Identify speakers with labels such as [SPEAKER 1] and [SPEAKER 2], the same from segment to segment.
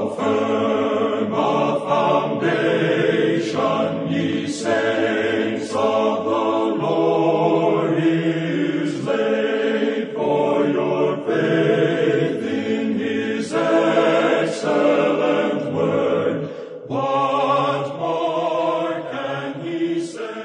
[SPEAKER 1] firm a foundation, ye saints of the Lord, is laid, for your faith in his excellent word. What more can he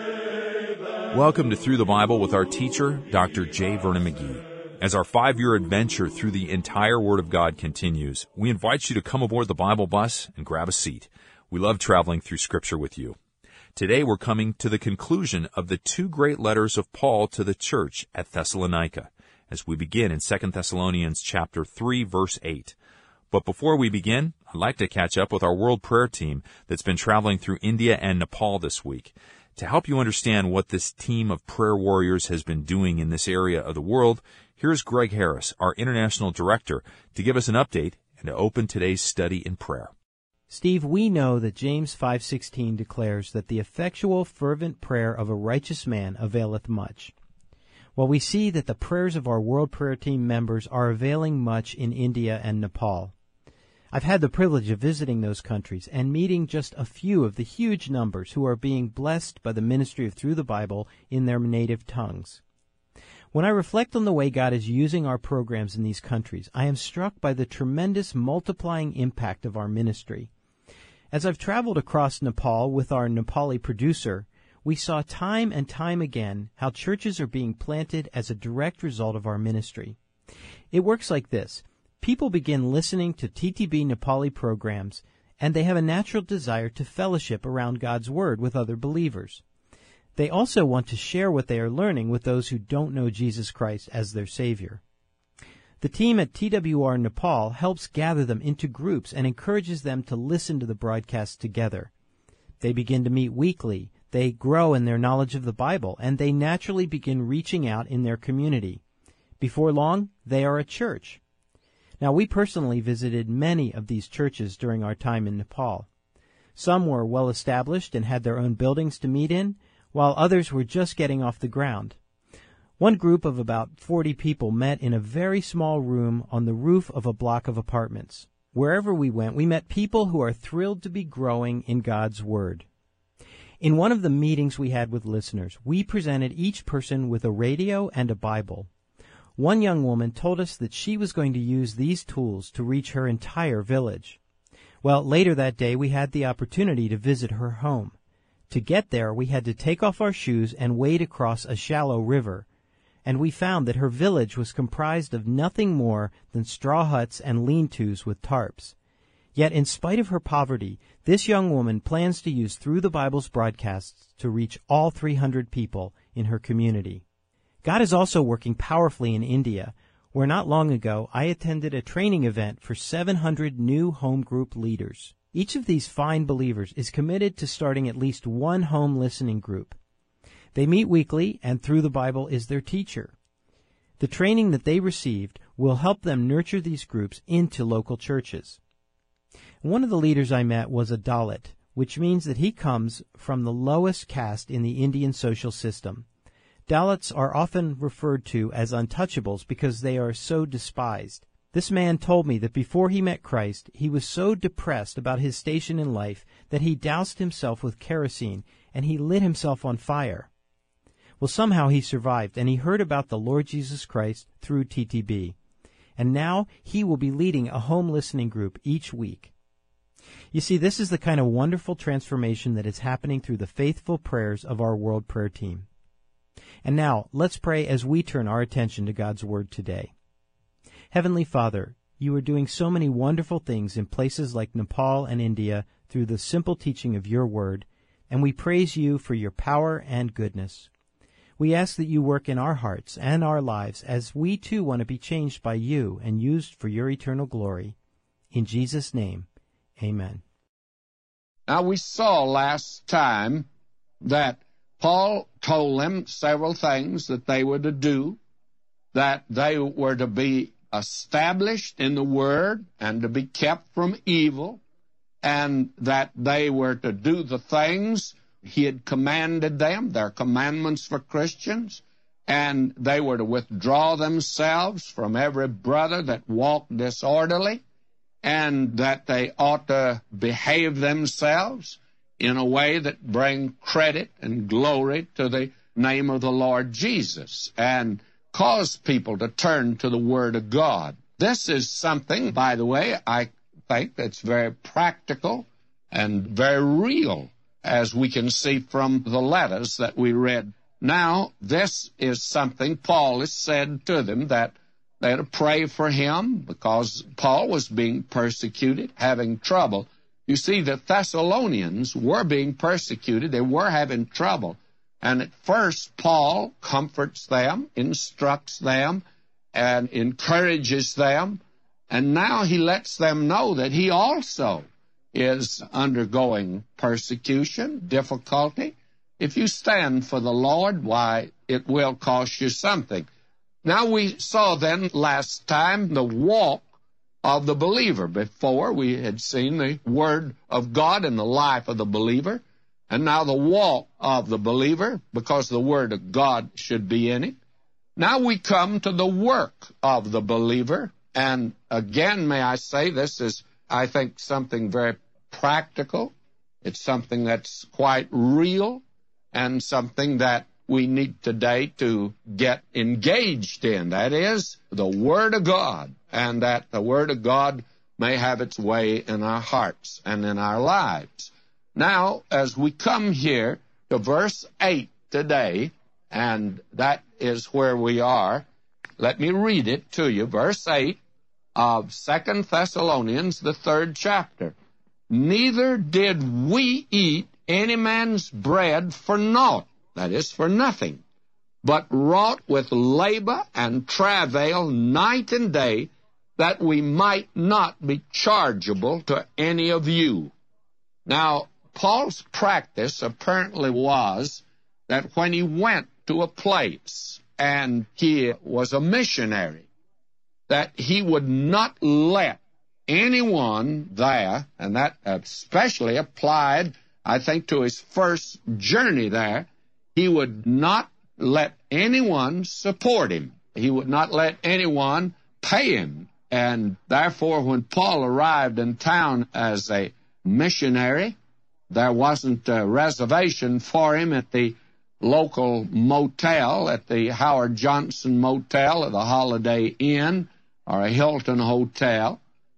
[SPEAKER 1] say than...
[SPEAKER 2] Welcome to Through the Bible with our teacher, Dr. J. Vernon McGee. As our 5-year adventure through the entire Word of God continues, we invite you to come aboard the Bible bus and grab a seat. We love traveling through Scripture with you. Today we're coming to the conclusion of the 2 great letters of Paul to the church at Thessalonica, as we begin in 2 Thessalonians chapter 3, verse 8. But before we begin, I'd like to catch up with our World Prayer Team that's been traveling through India and Nepal this week. To help you understand what this team of prayer warriors has been doing in this area of the world, here's Greg Harris, our International Director, to give us an update and to open today's study in prayer.
[SPEAKER 3] Steve, we know that James 5:16 declares that the effectual, fervent prayer of a righteous man availeth much. Well, we see that the prayers of our World Prayer Team members are availing much in India and Nepal. I've had the privilege of visiting those countries and meeting just a few of the huge numbers who are being blessed by the ministry of Through the Bible in their native tongues. When I reflect on the way God is using our programs in these countries, I am struck by the tremendous multiplying impact of our ministry. As I've traveled across Nepal with our Nepali producer, we saw time and time again how churches are being planted as a direct result of our ministry. It works like this. People begin listening to TTB Nepali programs, and they have a natural desire to fellowship around God's Word with other believers. They also want to share what they are learning with those who don't know Jesus Christ as their Savior. The team at TWR Nepal helps gather them into groups and encourages them to listen to the broadcasts together. They begin to meet weekly, they grow in their knowledge of the Bible, and they naturally begin reaching out in their community. Before long, they are a church. Now, we personally visited many of these churches during our time in Nepal. Some were well established and had their own buildings to meet in, while others were just getting off the ground. One group of about 40 people met in a very small room on the roof of a block of apartments. Wherever we went, we met people who are thrilled to be growing in God's Word. In one of the meetings we had with listeners, we presented each person with a radio and a Bible. One young woman told us that she was going to use these tools to reach her entire village. Well, later that day, we had the opportunity to visit her home. To get there, we had to take off our shoes and wade across a shallow river, and we found that her village was comprised of nothing more than straw huts and lean-tos with tarps. Yet, in spite of her poverty, this young woman plans to use Through the Bible's broadcasts to reach all 300 people in her community. God is also working powerfully in India, where not long ago I attended a training event for 700 new home group leaders. Each of these fine believers is committed to starting at least one home listening group. They meet weekly, and Through the Bible is their teacher. The training that they received will help them nurture these groups into local churches. One of the leaders I met was a Dalit, which means that he comes from the lowest caste in the Indian social system. Dalits are often referred to as untouchables because they are so despised. This man told me that before he met Christ, he was so depressed about his station in life that he doused himself with kerosene and he lit himself on fire. Well, somehow he survived, and he heard about the Lord Jesus Christ through TTB. And now he will be leading a home listening group each week. You see, this is the kind of wonderful transformation that is happening through the faithful prayers of our World Prayer Team. And now, let's pray as we turn our attention to God's Word today. Heavenly Father, you are doing so many wonderful things in places like Nepal and India through the simple teaching of your Word, and we praise you for your power and goodness. We ask that you work in our hearts and our lives as we too want to be changed by you and used for your eternal glory. In Jesus' name, amen.
[SPEAKER 4] Now, we saw last time that Paul told them several things that they were to do, that they were to be established in the Word and to be kept from evil, and that they were to do the things he had commanded them, their commandments for Christians, and they were to withdraw themselves from every brother that walked disorderly, and that they ought to behave themselves in a way that bring credit and glory to the name of the Lord Jesus and cause people to turn to the Word of God. This is something, by the way, I think that's very practical and very real, as we can see from the letters that we read. Now, this is something Paul has said to them, that they had to pray for him because Paul was being persecuted, having trouble. You see, the Thessalonians were being persecuted. They were having trouble. And at first, Paul comforts them, instructs them, and encourages them. And now he lets them know that he also is undergoing persecution, difficulty. If you stand for the Lord, why, it will cost you something. Now, we saw then last time the walk of the believer. Before, we had seen the Word of God in the life of the believer. And now the walk of the believer, because the Word of God should be in it. Now we come to the work of the believer. And again, may I say, this is, I think, something very practical. It's something that's quite real and something that we need today to get engaged in. That is the Word of God, and that the Word of God may have its way in our hearts and in our lives. Now, as we come here to verse 8 today, and that is where we are, let me read it to you. Verse 8 of 2 Thessalonians, the 3rd chapter. Neither did we eat any man's bread for naught, that is, for nothing, but wrought with labor and travail night and day, that we might not be chargeable to any of you. Now, Paul's practice apparently was that when he went to a place and he was a missionary, that he would not let anyone there, and that especially applied, I think, to his first journey there, he would not let anyone support him. He would not let anyone pay him. And therefore, when Paul arrived in town as a missionary, there wasn't a reservation for him at the local motel, at the Howard Johnson Motel, or the Holiday Inn, or a Hilton Hotel.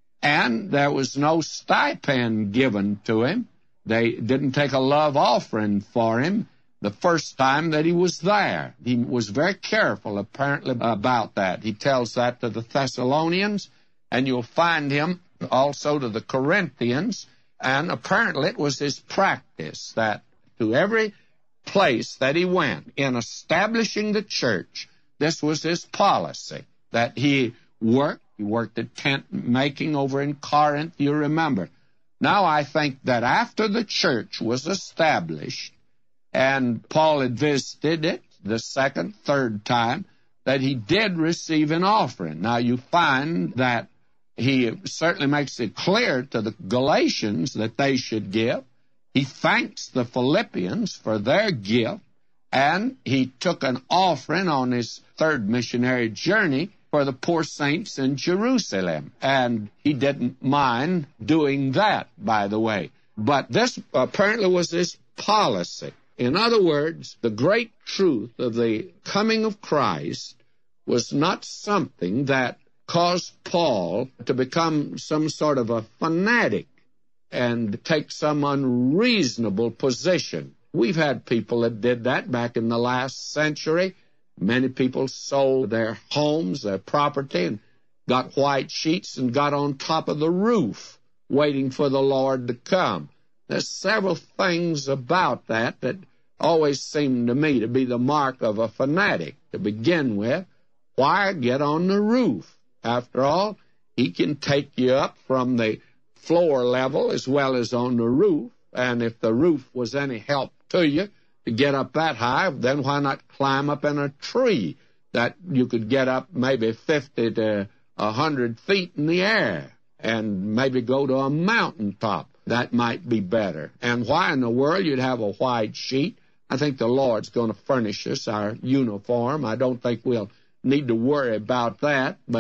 [SPEAKER 4] And there was no stipend given to him. They didn't take a love offering for him the first time that he was there. He was very careful, apparently, about that. He tells that to the Thessalonians, and you'll find him also to the Corinthians. And apparently it was his practice that to every place that he went in establishing the church, this was his policy, that he worked. He worked at tent making over in Corinth, you remember. Now I think that after the church was established, and Paul had visited it the second, third time, that he did receive an offering. Now you find that he certainly makes it clear to the Galatians that they should give. He thanks the Philippians for their gift, and he took an offering on his third missionary journey for the poor saints in Jerusalem. And he didn't mind doing that, by the way. But this apparently was his policy. In other words, the great truth of the coming of Christ was not something that caused Paul to become some sort of a fanatic and take some unreasonable position. We've had people that did that back in the last century. Many people sold their homes, their property, and got white sheets and got on top of the roof waiting for the Lord to come. There's several things about that that always seem to me to be the mark of a fanatic. To begin with, why get on the roof? After all, he can take you up from the floor level as well as on the roof, and if the roof was any help to you to get up that high, then why not climb up in a tree that you could get up maybe 50 to 100 feet in the air and maybe go to a mountaintop? That might be better. And why in the world you'd have a white sheet? I think the Lord's going to furnish us our uniform. I don't think we'll need to worry about that. But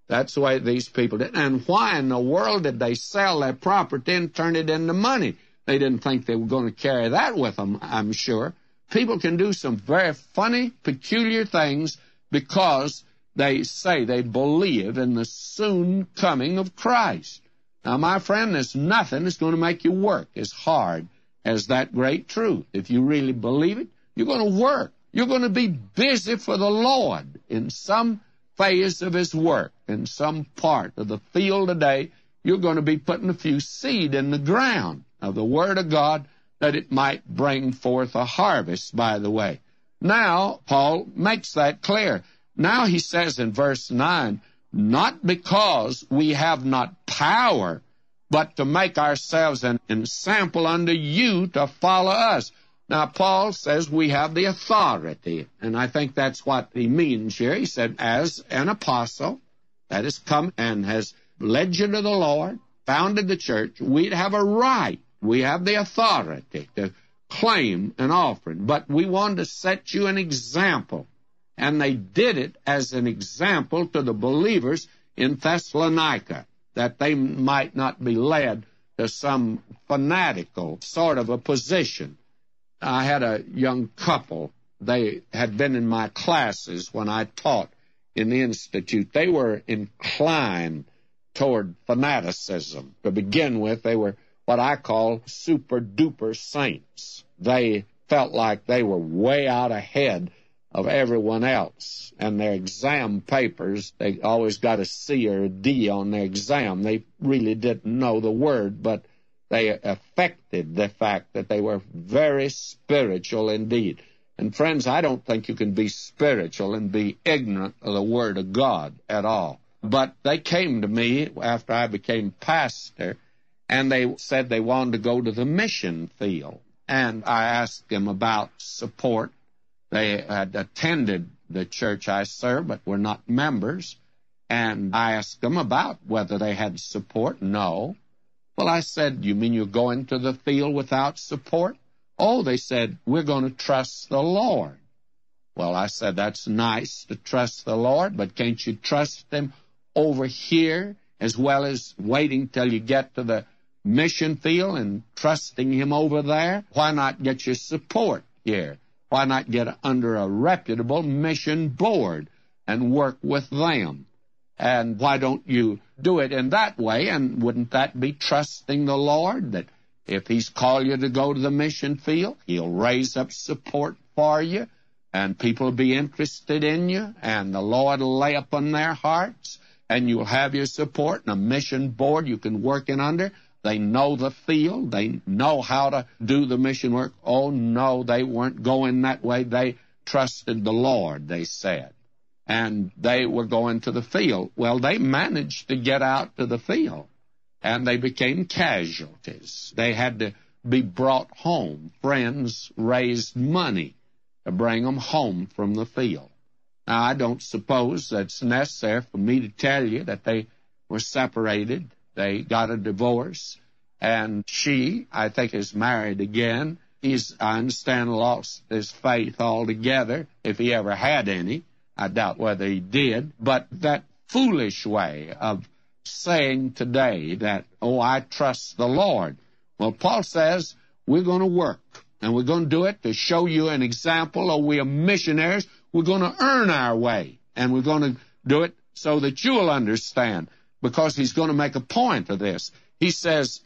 [SPEAKER 4] That's the way these people did. And why in the world did they sell their property and turn it into money? They didn't think they were going to carry that with them, I'm sure. People can do some very funny, peculiar things because they say they believe in the soon coming of Christ. Now, my friend, there's nothing that's going to make you work as hard as that great truth. If you really believe it, you're going to work. You're going to be busy for the Lord in some phase of His work, in some part of the field today. You're going to be putting a few seed in the ground of the Word of God that it might bring forth a harvest, by the way. Now, Paul makes that clear. Now he says in verse 9, not because we have not power, but to make ourselves an ensample unto you to follow us. Now, Paul says we have the authority, and I think that's what he means here. He said, as an apostle that has come and has led you to the Lord, founded the church, we'd have a right. We have the authority to claim an offering, but we want to set you an example. And they did it as an example to the believers in Thessalonica, that they might not be led to some fanatical sort of a position. I had a young couple. They had been in my classes when I taught in the Institute. They were inclined toward fanaticism. To begin with, they were what I call super-duper saints. They felt like they were way out ahead of everyone else. And their exam papers, they always got a C or a D on their exam. They really didn't know the word, but they affected the fact that they were very spiritual indeed. And friends, I don't think you can be spiritual and be ignorant of the Word of God at all. But they came to me after I became pastor, and they said they wanted to go to the mission field. And I asked them about support. They had attended the church I served, but were not members. And I asked them about whether they had support. No. Well, I said, you mean you're going to the field without support? Oh, they said, we're going to trust the Lord. Well, I said, that's nice to trust the Lord, but can't you trust Him over here as well as waiting till you get to the mission field and trusting Him over there? Why not get your support here? Why not get under a reputable mission board and work with them? And why don't you do it in that way? And wouldn't that be trusting the Lord, that if He's called you to go to the mission field, He'll raise up support for you, and people will be interested in you, and the Lord will lay upon their hearts, and you'll have your support, and a mission board you can work in under. They know the field. They know how to do the mission work. Oh, no, they weren't going that way. They trusted the Lord, they said. And they were going to the field. Well, they managed to get out to the field, and they became casualties. They had to be brought home. Friends raised money to bring them home from the field. Now, I don't suppose that's necessary for me to tell you that they were separated. They got a divorce, and she, I think, is married again. He's, I understand, lost his faith altogether, if he ever had any. I doubt whether he did. But that foolish way of saying today that, oh, I trust the Lord. Well, Paul says we're going to work, and we're going to do it to show you an example. Oh, we are missionaries. We're going to earn our way, and we're going to do it so that you'll understand, because he's going to make a point of this. He says,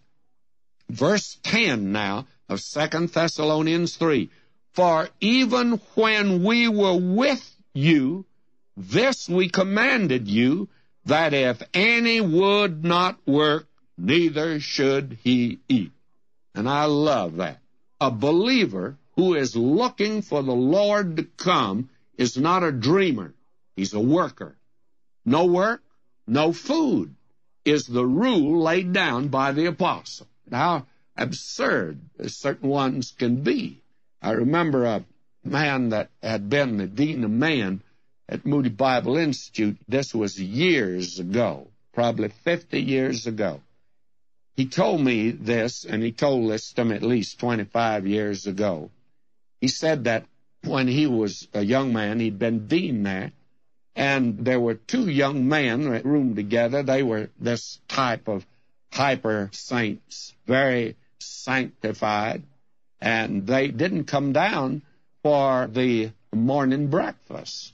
[SPEAKER 4] verse 10 now of 2 Thessalonians 3, for even when we were with you, this we commanded you, that if any would not work, neither should he eat. And I love that. A believer who is looking for the Lord to come is not a dreamer. He's a worker. No work, no food is the rule laid down by the apostle. How absurd certain ones can be. I remember a man that had been the dean of men at Moody Bible Institute. This was years ago, probably 50 years ago. He told me this, and he told this to me at least 25 years ago. He said that when he was a young man, he'd been dean there, And there were two young men in a room together. They were this type of hyper saints, very sanctified. And they didn't come down for the morning breakfast.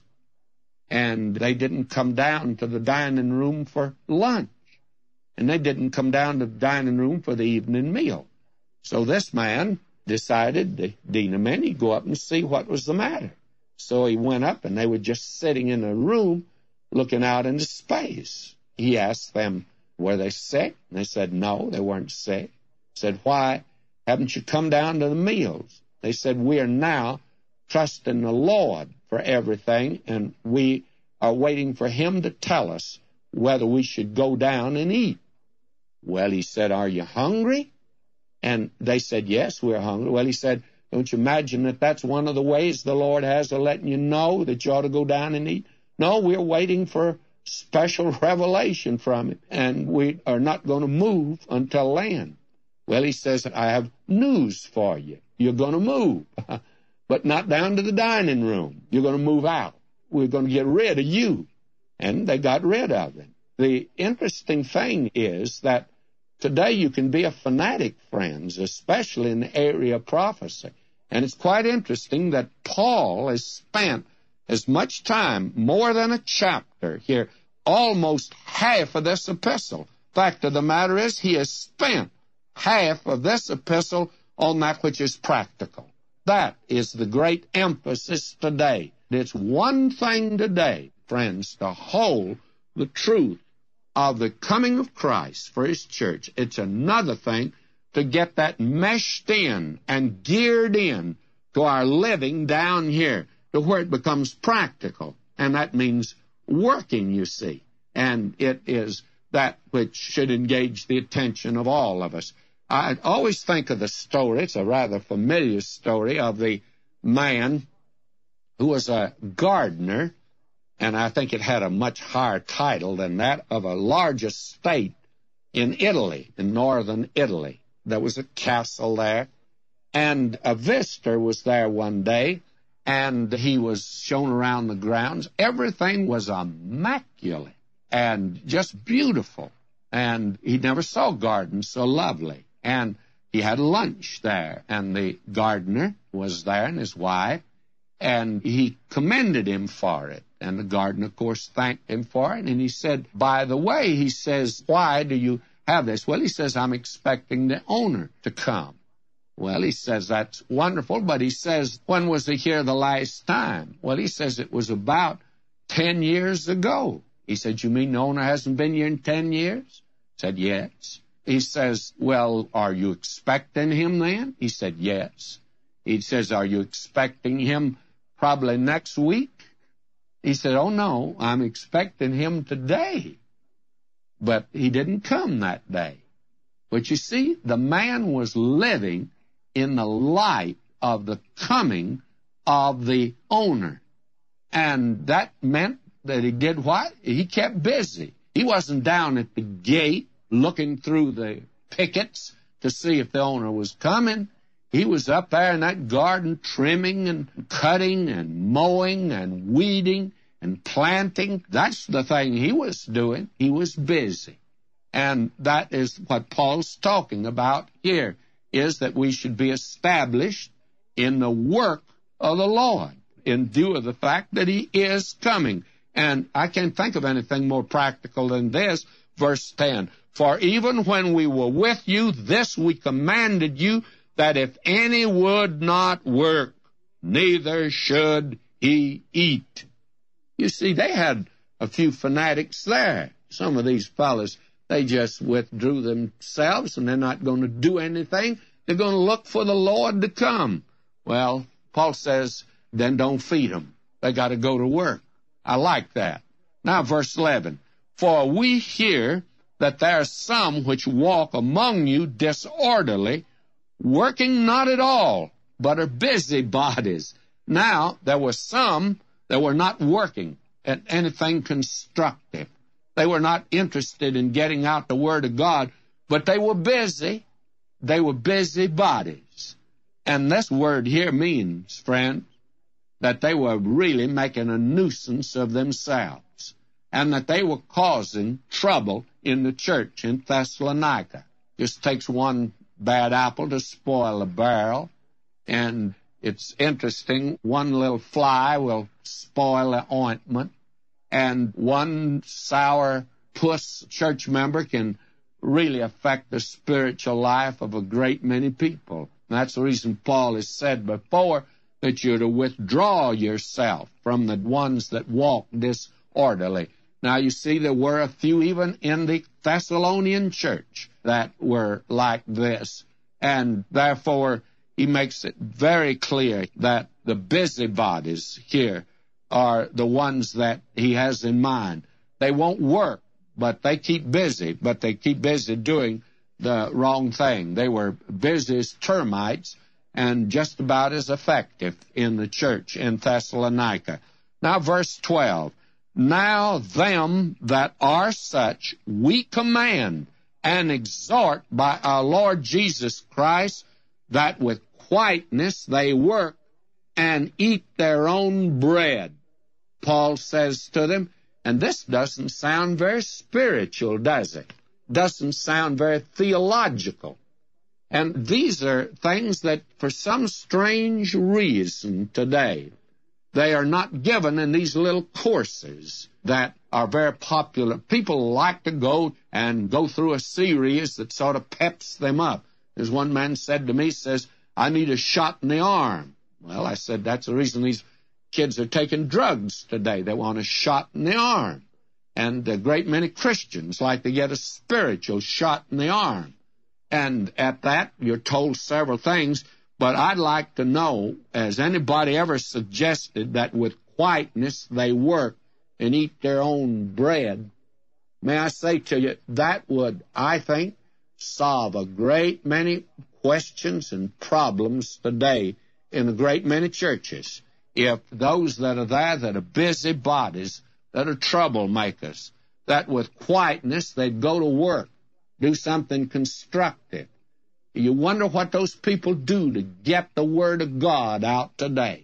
[SPEAKER 4] And they didn't come down to the dining room for lunch. And they didn't come down to the dining room for the evening meal. So this man decided, the dean of men, he'd go up and see what was the matter. So he went up, and they were just sitting in a room looking out into space. He asked them, were they sick? And they said, no, they weren't sick. He said, why haven't you come down to the meals? They said, we are now trusting the Lord for everything, and we are waiting for Him to tell us whether we should go down and eat. Well, he said, are you hungry? And they said, yes, we're hungry. Well, he said, don't you imagine that that's one of the ways the Lord has of letting you know that you ought to go down and eat? No, we're waiting for special revelation from Him, and we are not going to move until then. Well, he says, I have news for you. You're going to move, but not down to the dining room. You're going to move out. We're going to get rid of you. And they got rid of him. The interesting thing is that today you can be a fanatic, friends, especially in the area of prophecy. And it's quite interesting that Paul has spent as much time, more than a chapter here, almost half of this epistle. Fact of the matter is, he has spent half of this epistle on that which is practical. That is the great emphasis today. It's one thing today, friends, to hold the truth of the coming of Christ for His church. It's another thing to get that meshed in and geared in to our living down here, to where it becomes practical. And that means working, you see. And it is that which should engage the attention of all of us. I always think of the story, it's a rather familiar story, of the man who was a gardener, and I think it had a much higher title than that, of a large estate in Italy, in northern Italy. There was a castle there, and a visitor was there one day, and he was shown around the grounds. Everything was immaculate and just beautiful, and he never saw gardens so lovely. And he had lunch there, and the gardener was there and his wife, and he commended him for it. And the gardener, of course, thanked him for it. And he said, by the way, he says, why do you have this? Well, he says, I'm expecting the owner to come. Well, he says, that's wonderful. But he says, when was he here the last time? Well, he says, it was about 10 years ago. He said, you mean the owner hasn't been here in 10 years? He said, yes. He says, well, are you expecting him then? He said, yes. He says, are you expecting him probably next week? He said, oh, no, I'm expecting him today. But he didn't come that day. But you see, the man was living in the light of the coming of the owner. And that meant that he did what? He kept busy. He wasn't down at the gate looking through the pickets to see if the owner was coming. He was up there in that garden trimming and cutting and mowing and weeding and planting. That's the thing he was doing. He was busy. And that is what Paul's talking about here, is that we should be established in the work of the Lord in view of the fact that He is coming. And I can't think of anything more practical than this. Verse 10, for even when we were with you, this we commanded you, that if any would not work, neither should he eat. You see, they had a few fanatics there. Some of these fellas, they just withdrew themselves, and they're not going to do anything. They're going to look for the Lord to come. Well, Paul says, then don't feed them. They got to go to work. I like that. Now, verse 11, for we hear that there are some which walk among you disorderly, working not at all, but are busybodies. Now, there were some that were not working at anything constructive. They were not interested in getting out the Word of God, but they were busy. They were busybodies. And this word here means, friend, that they were really making a nuisance of themselves and that they were causing trouble in the church in Thessalonica. Just takes one bad apple to spoil a barrel, and it's interesting, one little fly will spoil the ointment, and one sour puss church member can really affect the spiritual life of a great many people. And that's the reason Paul has said before that you're to withdraw yourself from the ones that walk disorderly. Now, you see, there were a few even in the Thessalonian church that were like this, and therefore he makes it very clear that the busybodies here are the ones that he has in mind. They won't work, but they keep busy, but they keep busy doing the wrong thing. They were busy as termites and just about as effective in the church in Thessalonica. Now, verse 12. Now them that are such we command and exhort by our Lord Jesus Christ, that with quietness they work and eat their own bread. Paul says to them, and this doesn't sound very spiritual, does it? Doesn't sound very theological. And these are things that for some strange reason today, they are not given in these little courses that are very popular. People like to go through a series that sort of peps them up. As one man said to me, says, I need a shot in the arm. Well, I said, that's the reason these kids are taking drugs today. They want a shot in the arm. And a great many Christians like to get a spiritual shot in the arm. And at that, you're told several things. But I'd like to know, has anybody ever suggested that with quietness they work and eat their own bread? May I say to you, that would, I think, solve a great many questions and problems today in a great many churches. If those that are there that are busybodies, that are troublemakers, that with quietness they'd go to work, do something constructive. You wonder what those people do to get the Word of God out today.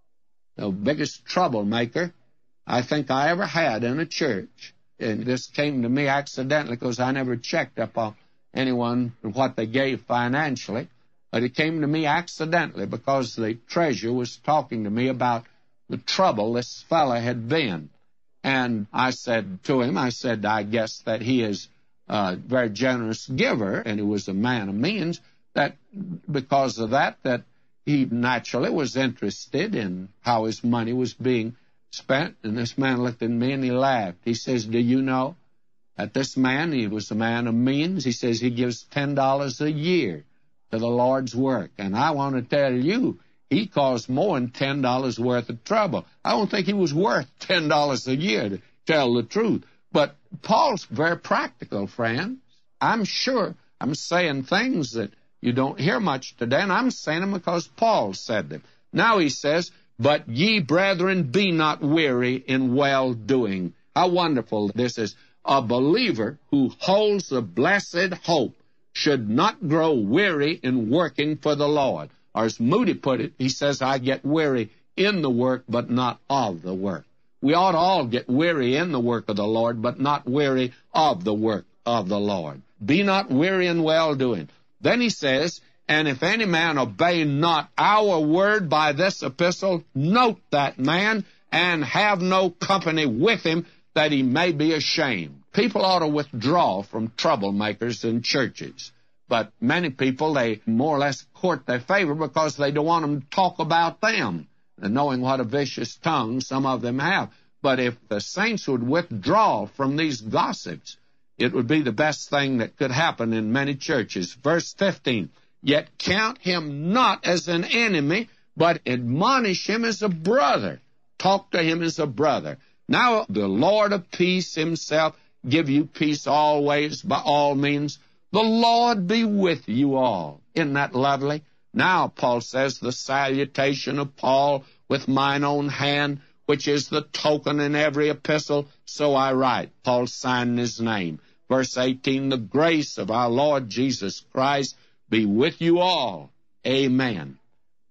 [SPEAKER 4] The biggest troublemaker I think I ever had in a church, and this came to me accidentally because I never checked up on anyone and what they gave financially, but it came to me accidentally because the treasurer was talking to me about the trouble this fellow had been. And I said to him, I guess that he is a very generous giver, and he was a man of means, that because of that he naturally was interested in how his money was being spent. And this man looked at me and he laughed. He says, do you know that this man, he was a man of means, he says he gives $10 a year to the Lord's work. And I want to tell you, he caused more than $10 worth of trouble. I don't think he was worth $10 a year, to tell the truth. But Paul's very practical, friends. I'm sure I'm saying things that you don't hear much today, and I'm saying them because Paul said them. Now he says, but ye, brethren, be not weary in well-doing. How wonderful this is. A believer who holds the blessed hope should not grow weary in working for the Lord. Or as Moody put it, he says, I get weary in the work, but not of the work. We ought to all get weary in the work of the Lord, but not weary of the work of the Lord. Be not weary in well-doing. Then he says, and if any man obey not our word by this epistle, note that man, and have no company with him, that he may be ashamed. People ought to withdraw from troublemakers in churches. But many people, they more or less court their favor because they don't want them to talk about them, and knowing what a vicious tongue some of them have. But if the saints would withdraw from these gossips, it would be the best thing that could happen in many churches. Verse 15, yet count him not as an enemy, but admonish him as a brother. Talk to him as a brother. Now the Lord of peace himself give you peace always, by all means. The Lord be with you all. Isn't that lovely? Now, Paul says, the salutation of Paul with mine own hand, which is the token in every epistle, so I write. Paul signed his name. Verse 18, the grace of our Lord Jesus Christ be with you all. Amen.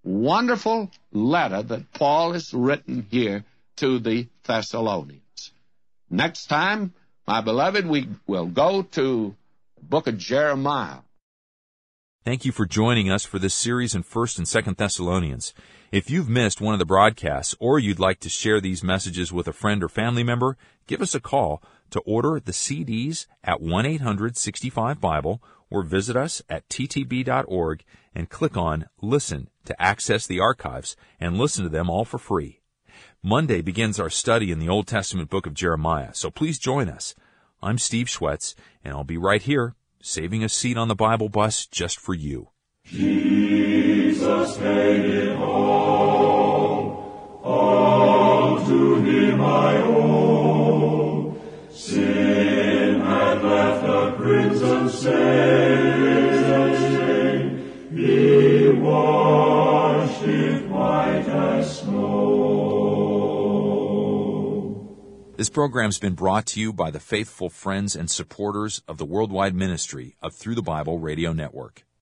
[SPEAKER 4] wonderful letter that Paul has written here to the Thessalonians. Next time, my beloved, we will go to the book of Jeremiah.
[SPEAKER 2] Thank you for joining us for this series in 1st and 2nd Thessalonians. If you've missed one of the broadcasts or you'd like to share these messages with a friend or family member, give us a call to order the CDs at 1-800-65-BIBLE or visit us at ttb.org and click on Listen to access the archives and listen to them all for free. Monday begins our study in the Old Testament book of Jeremiah, so please join us. I'm Steve Schwetz, and I'll be right here, saving a seat on the Bible bus just for you.
[SPEAKER 1] Jesus made it all to Him I owe. Sin had left a crimson stain, He washed it white as snow.
[SPEAKER 2] This program's been brought to you by the faithful friends and supporters of the worldwide ministry of Through the Bible Radio Network.